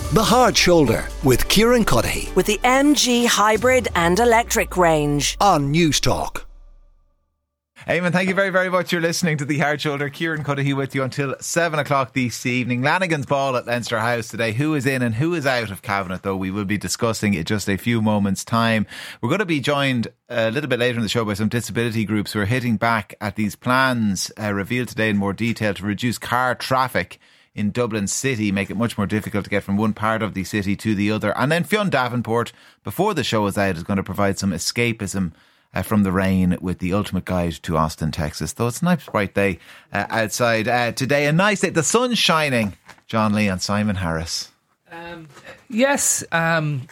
The Hard Shoulder with Kieran Cuddihy with the MG hybrid and electric range on News Talk. Eamon, thank you very, very much. You're listening to The Hard Shoulder. Kieran Cuddihy with you until 7 o'clock this evening. Lanigan's Ball at Leinster House today. Who is in and who is out of Cabinet, though? We will be discussing in just a few moments' time. We're going to be joined a little bit later in the show by some disability groups who are hitting back at these plans revealed today in more detail to reduce car traffic in Dublin City, make it much more difficult to get from one part of the city to the other. And then Fionn Davenport, before the show is out, is going to provide some escapism from the rain with the ultimate guide to Austin, Texas. Though it's a nice bright day outside today. A nice day. The sun's shining. John Lee and Simon Harris. Yes. Trying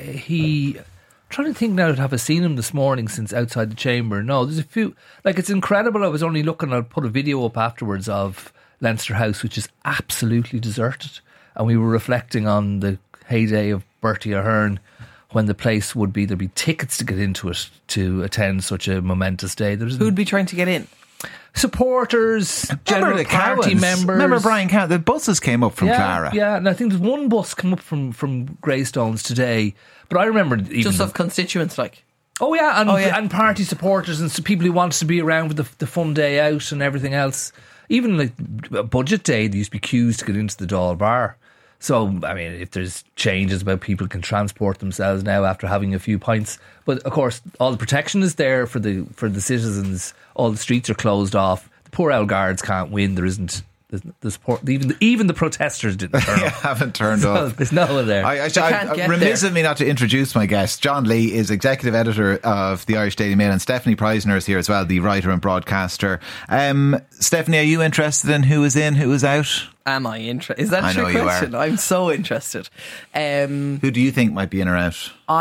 to think now, have I seen him this morning since outside the chamber? No, there's a few. Like, it's incredible. I was only looking, I'll put a video up afterwards of Leinster House, which is absolutely deserted. And we were reflecting on the heyday of Bertie Ahern, when the place would be, there'd be tickets to get into it to attend such a momentous day. Who'd be trying to get in? Supporters, general party members. Remember Brian Cowan? The buses came up from Clara. Yeah, and I think there's one bus come up from Greystones today. But I remember even just of constituents, like. Oh yeah, and party supporters and people who wanted to be around with the fun day out and everything else. Even like budget day, there used to be queues to get into the Dáil Bar. So, I mean, if there's changes about people can transport themselves now after having a few pints. But, of course, all the protection is there for the citizens. All the streets are closed off. The poor old guards can't win. There isn't the support. Even the protesters didn't turn up. Haven't turned up. There's no one there. Remiss of me not to introduce my guest. John Lee is executive editor of the Irish Daily Mail, and Stephanie Preisner is here as well, the writer and broadcaster. Stephanie, are you interested in who is in, who is out? Am I interested? Is that a trick question? I'm so interested. Who do you think might be in or out?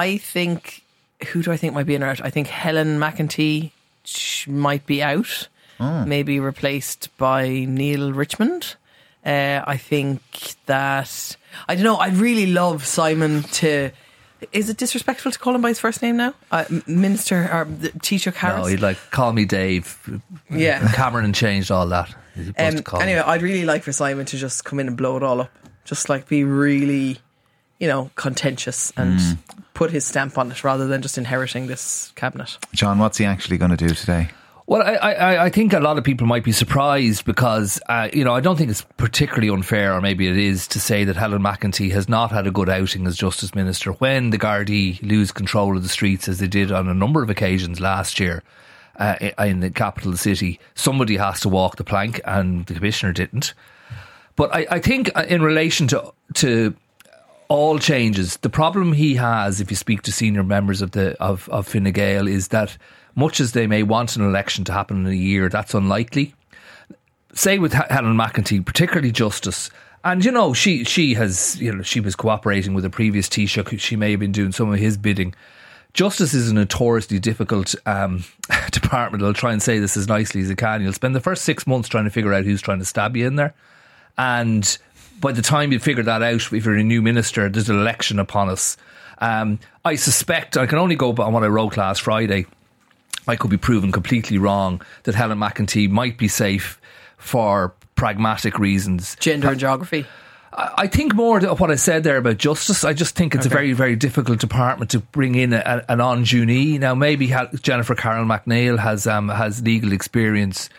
Who do I think might be in or out? I think Helen McEntee might be out. Maybe replaced by Neil Richmond. I think that, I don't know, I'd really love Simon to, is it disrespectful to call him by his first name now? Minister or Taoiseach Harris? No, he'd like, call me Dave. Yeah. Cameron changed all that. Anyway, I'd really like for Simon to just come in and blow it all up. Just like be really, contentious and put his stamp on it rather than just inheriting this cabinet. John, what's he actually going to do today? Well, I think a lot of people might be surprised because, I don't think it's particularly unfair, or maybe it is, to say that Helen McEntee has not had a good outing as Justice Minister. When the Gardaí lose control of the streets, as they did on a number of occasions last year in the capital city, somebody has to walk the plank, and the Commissioner didn't. But I think in relation to all changes, the problem he has, if you speak to senior members of Fine Gael, is that much as they may want an election to happen in a year, that's unlikely. Say with Helen McEntee, particularly Justice, and she was cooperating with a previous Taoiseach. She may have been doing some of his bidding. Justice is a notoriously difficult department. I'll try and say this as nicely as I can. You'll spend the first 6 months trying to figure out who's trying to stab you in there, and by the time you figure that out, if you're a new minister, there's an election upon us. I suspect, I can only go on what I wrote last Friday, I could be proven completely wrong, that Helen McEntee might be safe for pragmatic reasons. Gender and geography. I think more of what I said there about justice. I just think it's a very, very difficult department to bring in an ingenue. Now, maybe Jennifer Carroll MacNeil has legal experience.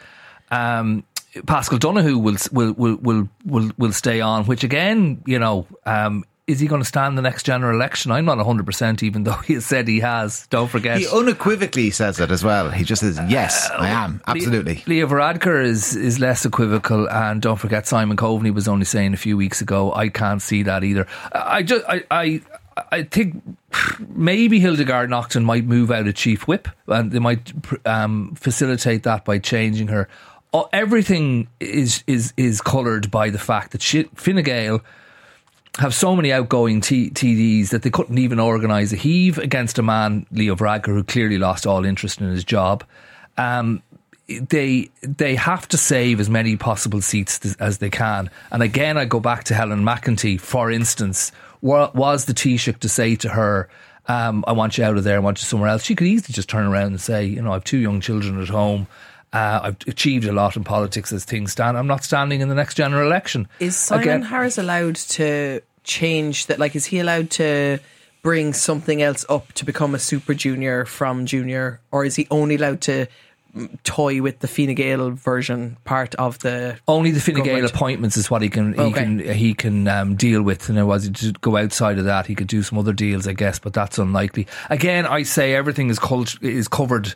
Pascal Donoghue will stay on, which again, is he going to stand the next general election? I'm not 100%, even though he has said he has. Don't forget. He unequivocally says it as well. He just says, yes, I am. Absolutely. Leo Varadkar is less equivocal. And don't forget, Simon Coveney was only saying a few weeks ago, I can't see that either. I think maybe Hildegard Naughton might move out of Chief Whip, and they might facilitate that by changing her. Everything is coloured by the fact that Fine Gael have so many outgoing TDs that they couldn't even organise a heave against a man, Leo Varadkar, who clearly lost all interest in his job. They have to save as many possible seats as they can. And again, I go back to Helen McEntee, for instance. Was the Taoiseach to say to her, I want you out of there, I want you somewhere else? She could easily just turn around and say, I have 2 young children at home. I've achieved a lot in politics as things stand. I'm not standing in the next general election. Is Simon Harris allowed to change that? Like, is he allowed to bring something else up to become a Super Junior from Junior, or is he only allowed to toy with the Fine Gael version part of the only the Fine Gael government? Appointments is what he can deal with, and was he to go outside of that he could do some other deals, I guess, but that's unlikely. Again, I say everything is coloured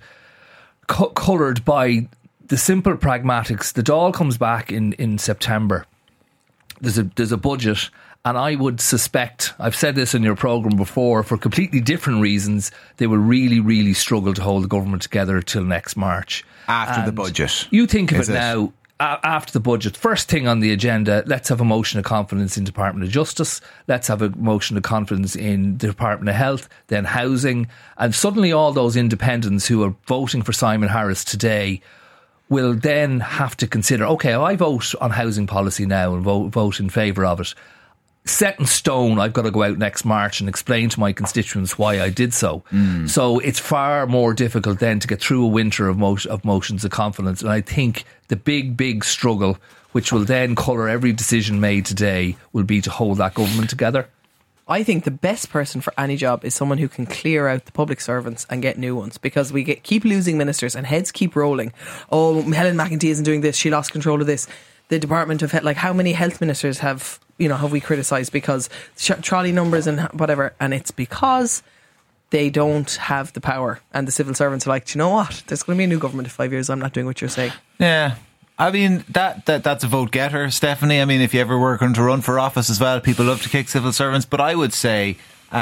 by the simple pragmatics. The Dáil comes back in September. There's a budget, and I would suspect, I've said this in your programme before, for completely different reasons, they will really, really struggle to hold the government together till next March. After the budget. You think of it now, after the budget, first thing on the agenda, let's have a motion of confidence in Department of Justice, let's have a motion of confidence in the Department of Health, then Housing, and suddenly all those independents who are voting for Simon Harris today will then have to consider, OK, I vote on housing policy now and vote in favour of it. Set in stone, I've got to go out next March and explain to my constituents why I did so. So it's far more difficult then to get through a winter of motions of confidence. And I think the big struggle, which will then colour every decision made today, will be to hold that government together. I think the best person for any job is someone who can clear out the public servants and get new ones, because we keep losing ministers and heads keep rolling. Oh, Helen McEntee isn't doing this, she lost control of this. The Department of Health, like, how many health ministers have we criticised because trolley numbers and whatever, and it's because they don't have the power, and the civil servants are like, do you know what, there's going to be a new government in 5 years, I'm not doing what you're saying. Yeah. I mean, that's a vote getter, Stephanie. I mean, if you ever were going to run for office as well, people love to kick civil servants, but I would say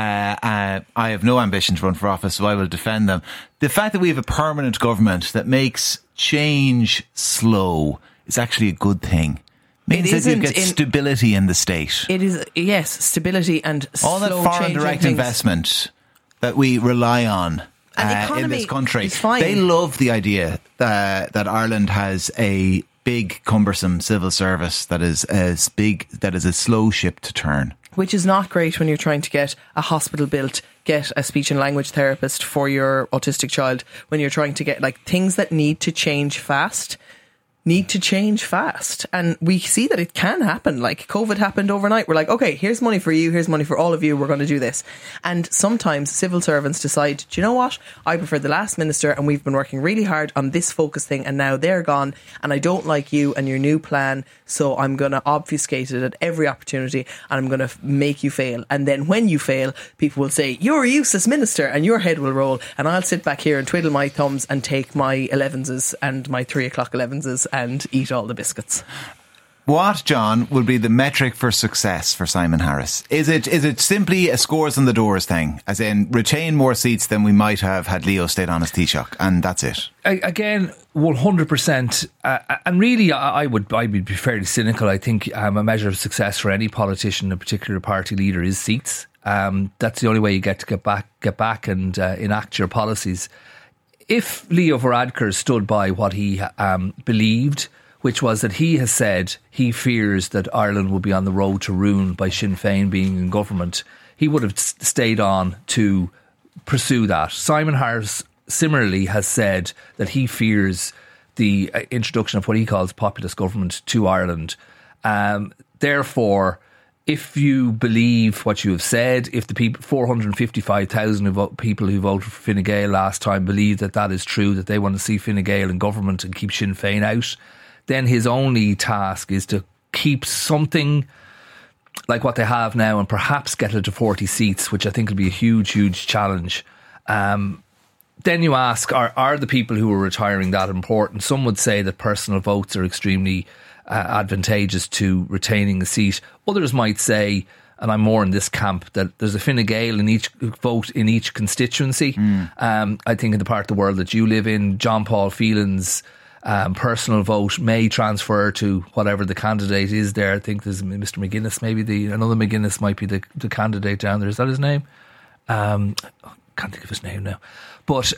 I have no ambition to run for office, so I will defend them. The fact that we have a permanent government that makes change slow is actually a good thing. Means that you get stability in the state. It is, yes, stability and all that foreign direct investment that we rely on in this country. They love the idea that Ireland has a big, cumbersome civil service that is as big, that is a slow ship to turn. Which is not great when you're trying to get a hospital built, get a speech and language therapist for your autistic child, when you're trying to get, like, things that need to change fast. And we see that it can happen. Like, COVID happened overnight. We're like, okay, here's money for you, here's money for all of you, we're going to do this. And sometimes civil servants decide, do you know what, I prefer the last minister, and we've been working really hard on this focus thing, and now they're gone, and I don't like you and your new plan, so I'm going to obfuscate it at every opportunity, and I'm going to make you fail. And then when you fail, people will say, you're a useless minister, and your head will roll, and I'll sit back here and twiddle my thumbs and take my 11s and my 3 o'clock 11s and eat all the biscuits. What, John, will be the metric for success for Simon Harris? Is it simply a scores on the doors thing, as in retain more seats than we might have had Leo stayed on his Taoiseach, and that's it? Again, 100%. And really, I would be fairly cynical. I think a measure of success for any politician, a particular party leader, is seats. That's the only way you get back and enact your policies. If Leo Varadkar stood by what he believed, which was that he has said he fears that Ireland will be on the road to ruin by Sinn Féin being in government, he would have stayed on to pursue that. Simon Harris similarly has said that he fears the introduction of what he calls populist government to Ireland. Therefore, if you believe what you have said, if the people, 455,000 people who voted for Fine Gael last time believe that is true, that they want to see Fine Gael in government and keep Sinn Féin out, then his only task is to keep something like what they have now and perhaps get it to 40 seats, which I think will be a huge challenge. Then you ask, are the people who are retiring that important? Some would say that personal votes are extremely advantageous to retaining a seat. Others might say, and I'm more in this camp, that there's a Fine Gael in each vote in each constituency. I think in the part of the world that you live in, John Paul Phelan's personal vote may transfer to whatever the candidate is there. I think there's Mr. McGuinness, maybe another McGuinness might be the candidate down there. Is that his name? Can't think of his name now. But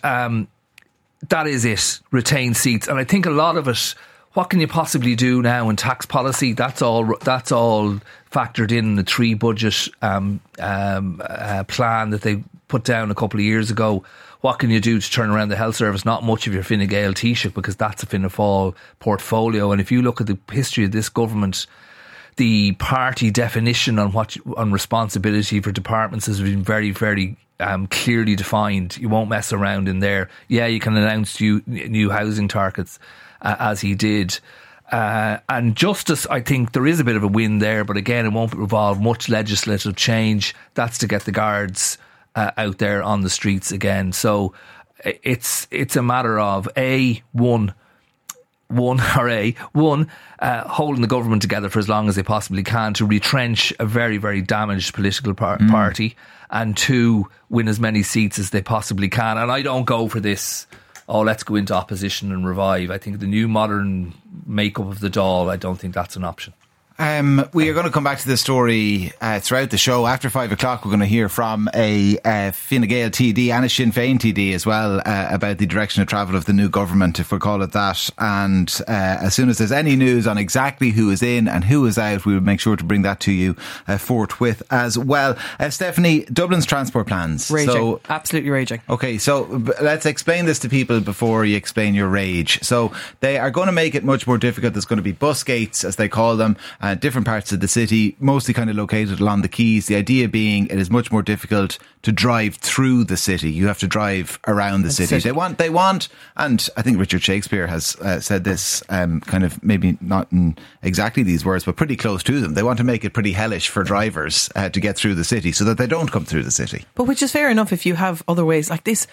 that is it, retain seats. And I think a lot of it, what can you possibly do now in tax policy? That's all factored in the 3 budget plan that they put down a couple of years ago. What can you do to turn around the health service? Not much of your Fine Gael Taoiseach, because that's a Fianna Fáil portfolio. And if you look at the history of this government, the party definition on responsibility for departments has been very, very clearly defined. You won't mess around in there. Yeah, you can announce new housing targets as he did. And Justice, I think there is a bit of a win there, but again, it won't involve much legislative change. That's to get the guards out there on the streets again. So it's a matter of holding the government together for as long as they possibly can to retrench a very, very damaged political party, and 2, win as many seats as they possibly can. And I don't go for this, let's go into opposition and revive. I think the new modern makeup of the Dáil, I don't think that's an option. We are going to come back to this story throughout the show. After 5 o'clock, we're going to hear from a Fine Gael TD and a Sinn Féin TD as well about the direction of travel of the new government, if we call it that. And as soon as there's any news on exactly who is in and who is out, we will make sure to bring that to you forthwith as well. Stephanie, Dublin's transport plans. Raging. Absolutely raging. Okay, so let's explain this to people before you explain your rage. So they are going to make it much more difficult. There's going to be bus gates, as they call them, different parts of the city, mostly kind of located along the quays. The idea being it is much more difficult to drive through the city. You have to drive around the city. They want, and I think Richard Shakespeare has said this, kind of maybe not in exactly these words, but pretty close to them. They want to make it pretty hellish for drivers to get through the city so that they don't come through the city. But which is fair enough if you have other ways like this.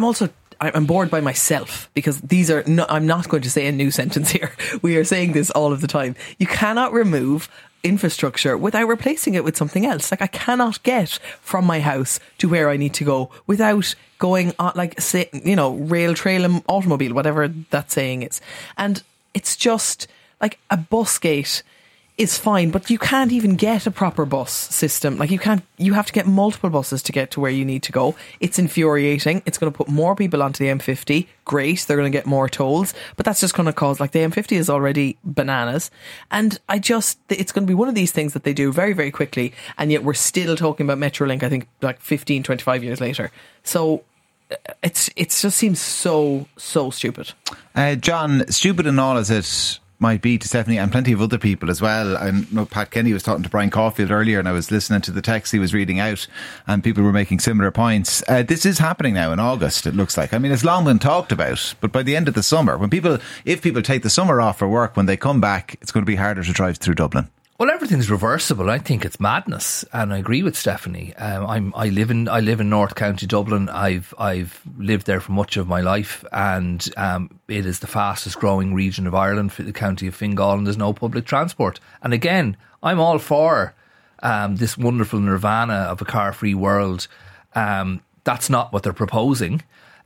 I'm bored by myself because these are I'm not going to say a new sentence here. We are saying this all of the time. You cannot remove infrastructure without replacing it with something else. Like, I cannot get from my house to where I need to go without going on, like, say, rail, trail and automobile, whatever that saying is. And it's just like a bus gate is fine, but you can't even get a proper bus system. Like, you have to get multiple buses to get to where you need to go. It's infuriating. It's going to put more people onto the M50. Great. They're going to get more tolls, but that's just going to cause, like, the M50 is already bananas. And it's going to be one of these things that they do very, very quickly. And yet we're still talking about Metrolink, I think, like 15, 25 years later. So it just seems so stupid. John, stupid and all as it might be to Stephanie and plenty of other people as well. I know Pat Kenny was talking to Brian Caulfield earlier, and I was listening to the text he was reading out, and people were making similar points. This is happening now in August, it looks like. I mean, it's long been talked about, but by the end of the summer, if people take the summer off for work, when they come back, it's going to be harder to drive through Dublin. Well, everything's reversible. I think it's madness, and I agree with Stephanie. I live in North County Dublin. I've lived there for much of my life, and it is the fastest growing region of Ireland, for the county of Fingal, and there's no public transport. And again, I'm all for this wonderful nirvana of a car-free world. That's not what they're proposing.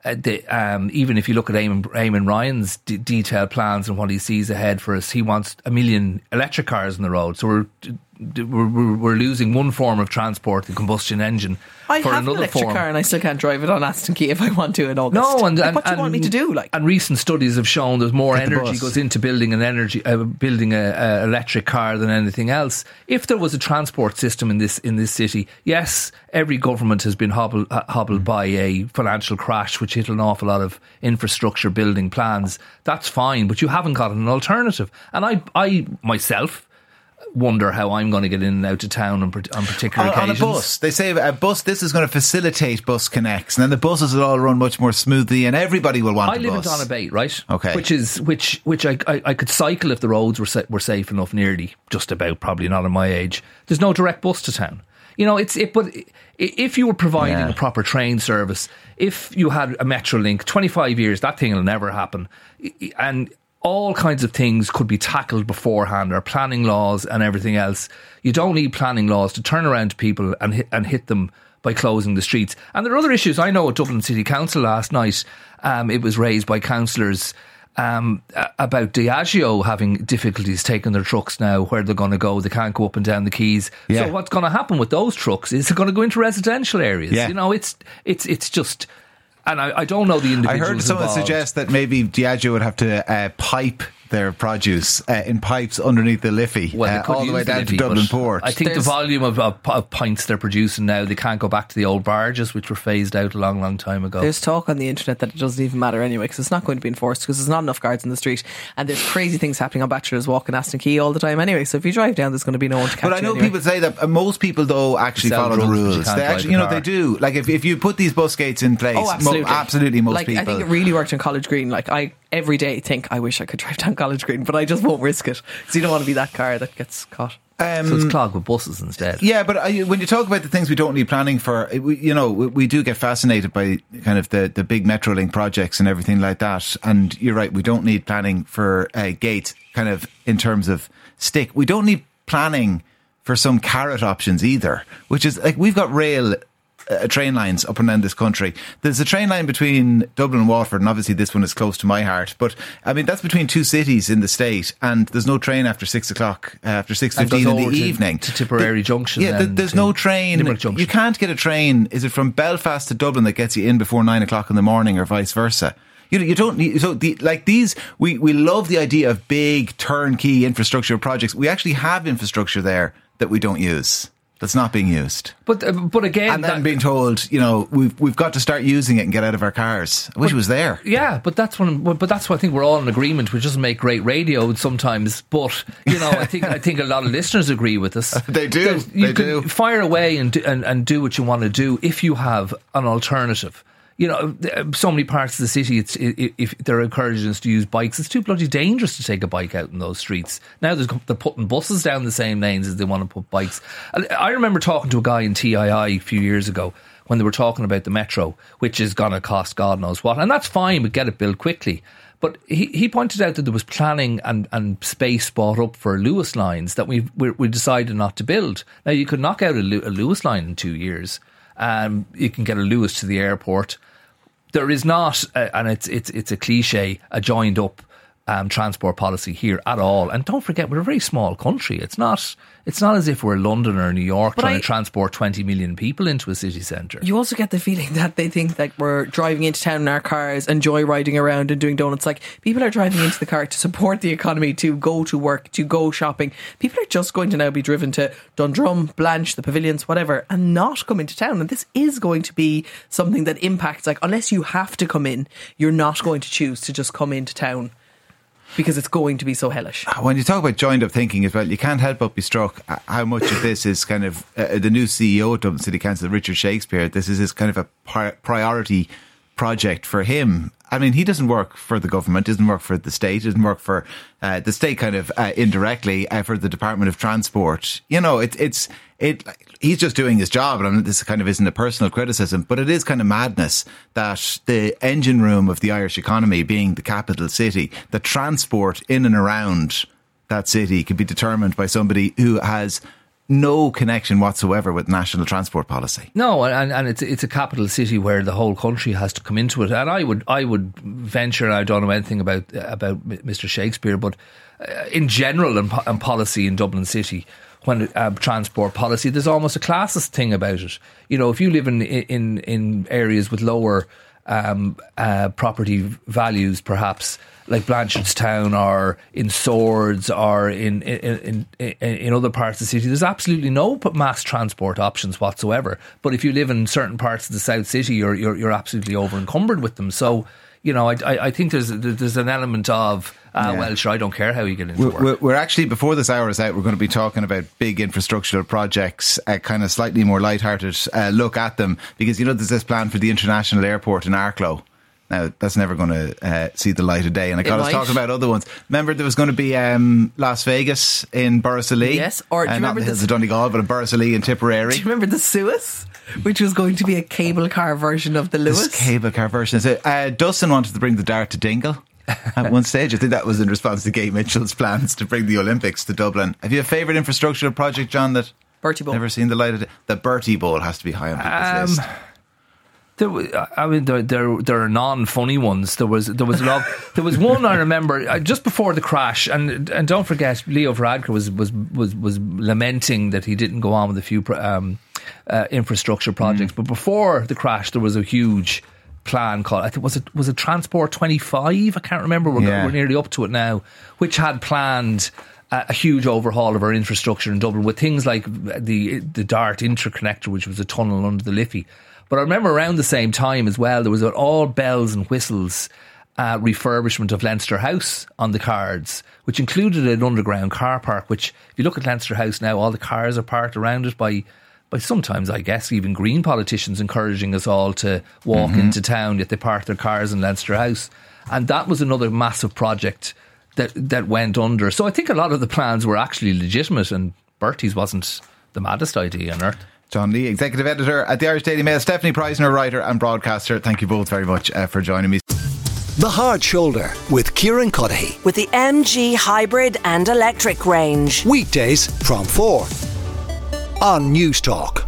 Even if you look at Eamon Ryan's detailed plans and what he sees ahead for us, he wants 1 million electric cars on the road. So we're losing one form of transport, the combustion engine. I have an electric car and I still can't drive it on Aston Key if I want to in August. No, what do you want me to do? And recent studies have shown there's more energy goes into building an electric car than anything else. If there was a transport system in this city, yes, every government has been hobbled by a financial crash, which hit an awful lot of infrastructure building plans. That's fine, but you haven't got an alternative. And I myself wonder how I'm going to get in and out of town on particular occasions. On a bus. They say a bus, this is going to facilitate bus connects, and then the buses will all run much more smoothly and everybody will want a bus. I live in Donabate, right? Okay. Which I could cycle if the roads were safe enough, nearly, just about, probably not at my age. There's no direct bus to town. But if you were providing a proper train service, if you had a Metrolink, 25 years, that thing will never happen. And all kinds of things could be tackled beforehand, or planning laws and everything else. You don't need planning laws to turn around to people and hit them by closing the streets. And there are other issues. I know at Dublin City Council last night, it was raised by councillors about Diageo having difficulties taking their trucks now, where they're going to go. They can't go up and down the quays. Yeah. So what's going to happen with those trucks is they're going to go into residential areas. Yeah. It's just... And I don't know the individuals I heard someone involved. suggest that maybe Diageo would have to pipe their produce in pipes underneath the Liffey, Well, they could all the way use down Liffey, to Dublin but Port. I think the volume of pints they're producing now, they can't go back to the old barges, which were phased out a long, long time ago. There's talk on the internet that it doesn't even matter anyway because it's not going to be enforced because there's not enough guards in the street, and there's crazy things happening on Bachelor's Walk in Aston Key all the time anyway. So if you drive down, there's going to be no one to catch you. But I know anyway. people say that most people though actually Sell follow the drugs, but you rules. can't They drive actually, the you know, car. they do. Like if you put these bus gates in place, Oh, absolutely. absolutely most like, people. I think it really worked in College Green. Like I every day think I wish I could drive down College Green, but I just won't risk it because you don't want to be that car that gets caught. So it's clogged with buses instead. Yeah, but when you talk about the things we don't need planning for, we do get fascinated by kind of the big Metrolink projects and everything like that. And you're right, we don't need planning for gates kind of in terms of stick. We don't need planning for some carrot options either, which is like we've got rail train lines up and down this country. There's a train line between Dublin and Waterford, and obviously this one is close to my heart. But I mean, that's between two cities in the state, and there's no train after 6 o'clock, after 6:15 in the evening to Tipperary Junction. Yeah, there's no train. Limerick Junction. You can't get a train. Is it from Belfast to Dublin that gets you in before 9 o'clock in the morning, or vice versa? You don't need, so we love the idea of big turnkey infrastructure projects. We actually have infrastructure there that we don't use. That's not being used. But again, And then being told, we've got to start using it and get out of our cars. I wish it was there. Yeah, but that's what I think we're all in agreement, which doesn't make great radio sometimes. But I think a lot of listeners agree with us. They do. You can fire away and do what you want to do if you have an alternative. So many parts of the city, if they're encouraging us to use bikes, it's too bloody dangerous to take a bike out in those streets. Now they're putting buses down the same lanes as they want to put bikes. I remember talking to a guy in TII a few years ago when they were talking about the metro, which is going to cost God knows what. And that's fine, but get it built quickly. But he pointed out that there was planning and space bought up for Lewis lines that we decided not to build. Now, you could knock out a Lewis line in 2 years. You can get a Lewis to the airport. There is not, and it's a cliche, a joined up transport policy here at all. And don't forget, we're a very small country. It's not as if we're London or New York trying to transport 20 million people into a city centre. You also get the feeling that they think that we're driving into town in our cars and joyriding around and doing donuts. Like, people are driving into the car to support the economy, to go to work, to go shopping. People are just going to now be driven to Dundrum, Blanche, the Pavilions, whatever, and not come into town. And this is going to be something that impacts, like, unless you have to come in, you're not going to choose to just come into town, because it's going to be so hellish. When you talk about joined up thinking as well, you can't help but be struck how much of this is kind of the new CEO of Dublin City Council, Richard Shakespeare. This is his kind of a priority project for him. I mean, he doesn't work for the government, doesn't work for the state, doesn't work for the state kind of indirectly for the Department of Transport. He's just doing his job, and this kind of isn't a personal criticism, but it is kind of madness that the engine room of the Irish economy, being the capital city, the transport in and around that city could be determined by somebody who has no connection whatsoever with national transport policy. No, and it's a capital city where the whole country has to come into it. And I would venture, and I don't know anything about Mr. Shakespeare, but in general and policy in Dublin City, when transport policy, there's almost a classist thing about it. If you live in areas with lower property values, perhaps like Blanchardstown or in Swords or in other parts of the city, there's absolutely no mass transport options whatsoever. But if you live in certain parts of the South City, you're absolutely over encumbered with them. So I think there's an element of well, sure, I don't care how you get into work. We're actually, before this hour is out, we're going to be talking about big infrastructural projects, kind of slightly more lighthearted look at them, because there's this plan for the international airport in Arklow. Now, that's never going to see the light of day, and I got us talking about other ones. Remember, there was going to be Las Vegas in Borrisoleigh. Yes, or do you remember not the hills of Donegal, but in Borrisoleigh in Tipperary. Do you remember the Suez, which was going to be a cable car version of the Lewis? This cable car version. Dustin wanted to bring the Dart to Dingle at one stage. I think that was in response to Gay Mitchell's plans to bring the Olympics to Dublin. Have you a favourite infrastructural project, John, that Bertie Bowl. Never seen the light of day? The Bertie Bowl has to be high on people's list. There are non-funny ones. There was a lot. There was one I remember just before the crash, and don't forget, Leo Varadkar was lamenting that he didn't go on with a few infrastructure projects. But before the crash, there was a huge plan called, I think, was it Transport 25? I can't remember. We're nearly up to it now, which had planned a huge overhaul of our infrastructure in Dublin with things like the Dart interconnector, which was a tunnel under the Liffey. But I remember around the same time as well, there was an all bells and whistles refurbishment of Leinster House on the cards, which included an underground car park, which, if you look at Leinster House now, all the cars are parked around it by sometimes, I guess, even Green politicians encouraging us all to walk into town, yet they park their cars in Leinster House. And that was another massive project that went under. So I think a lot of the plans were actually legitimate, and Bertie's wasn't the maddest idea on earth. John Lee, Executive Editor at the Irish Daily Mail. Stephanie Preisner, writer and broadcaster. Thank you both very much for joining me. The Hard Shoulder with Kieran Cuddihy. With the MG hybrid and electric range. Weekdays from 4 on News Talk.